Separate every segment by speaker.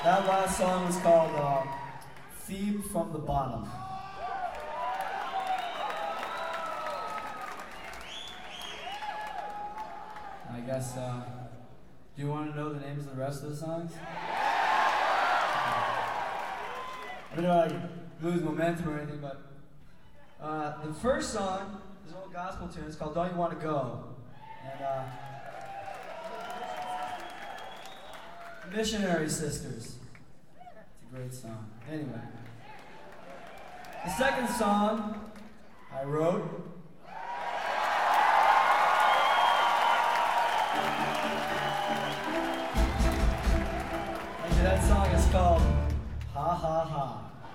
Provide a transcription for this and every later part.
Speaker 1: That last song was called Theme from the Bottom. I guess, do you want to know the names of the rest of the songs? I don't know, lose momentum or anything, but the first song is an old gospel tune. It's called Don't You Want to Go? And Missionary Sisters. It's a great song. Anyway. The second song I wrote. Actually, that song is called Ha Ha Ha.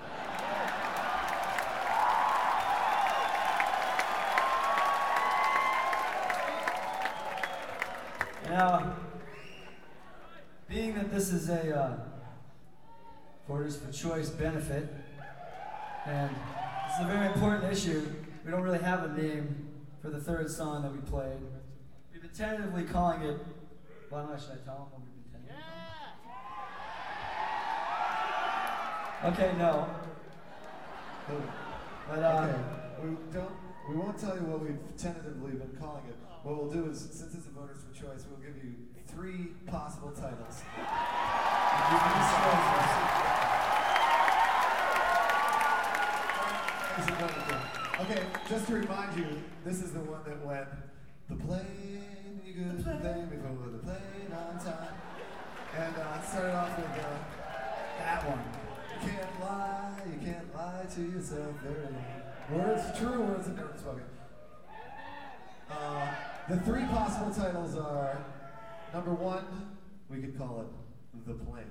Speaker 1: Now, being that this is a Voters for Choice benefit, and it's a very important issue, we don't really have a name for the third song that we played. We've been tentatively calling it, well, I don't know, should I tell them what we've been tentatively calling? Okay, no. But,
Speaker 2: we won't tell you what we've tentatively been calling it. What we'll do is, since it's a Voters for Choice, we'll give you 3 possible titles. Okay, just to remind you, this is the one that went, the plane, you good thing before the plane on time. And started off with
Speaker 1: that one.
Speaker 2: You can't lie to yourself very long. Words, true words have never been spoken. The 3 possible titles are, number 1, we could call it The Plane.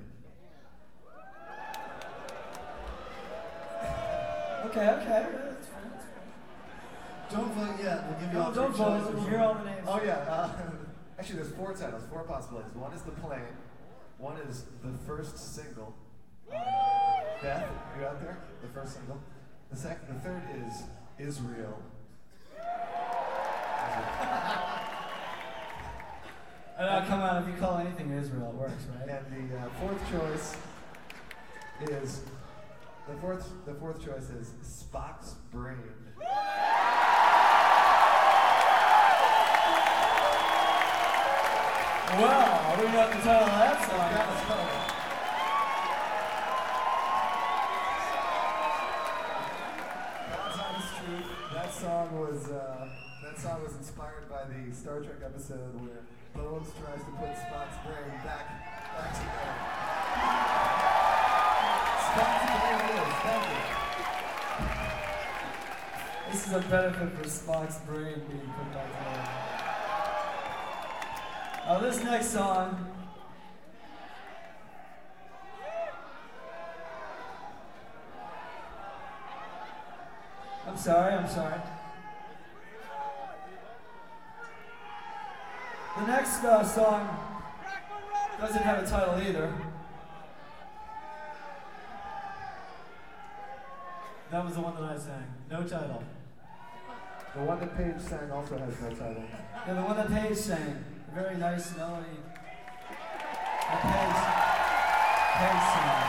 Speaker 1: Okay, that's fine.
Speaker 2: Don't vote yet. We'll give you all
Speaker 1: don't
Speaker 2: 3
Speaker 1: vote.
Speaker 2: choices.
Speaker 1: We'll hear all the names.
Speaker 2: Oh yeah. Actually, there's 4 titles, 4 possibilities. One is The Plane. One is the first single. Beth, you out there? The first single. The third is Israel.
Speaker 1: Come on, if you call anything Israel, it works, right?
Speaker 2: And the fourth choice is the fourth choice is Spock's Brain.
Speaker 1: Well, I don't know what the title of that song.
Speaker 2: God's Honest Truth. That song was inspired by the Star Trek episode where Bones tries to put Spock's brain back together. Spock's brain it is. Thank you.
Speaker 1: This is a benefit for Spock's brain being put back together. This next song. I'm sorry. The next song doesn't have a title either. That was the one that I sang. No title.
Speaker 2: The one that Paige sang also has no title.
Speaker 1: Yeah, the one that Paige sang. A very nice melody. That Paige sang.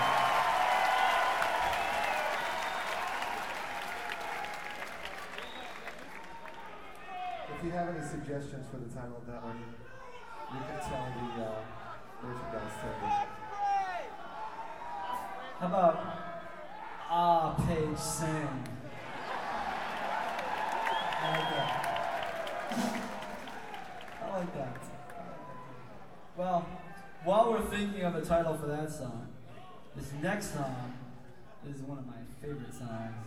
Speaker 2: If you have any suggestions for the title of that one, you can tell the merchandise table.
Speaker 1: How about Paige sang? I like that. Well, while we're thinking of a title for that song, this next song is one of my favorite songs.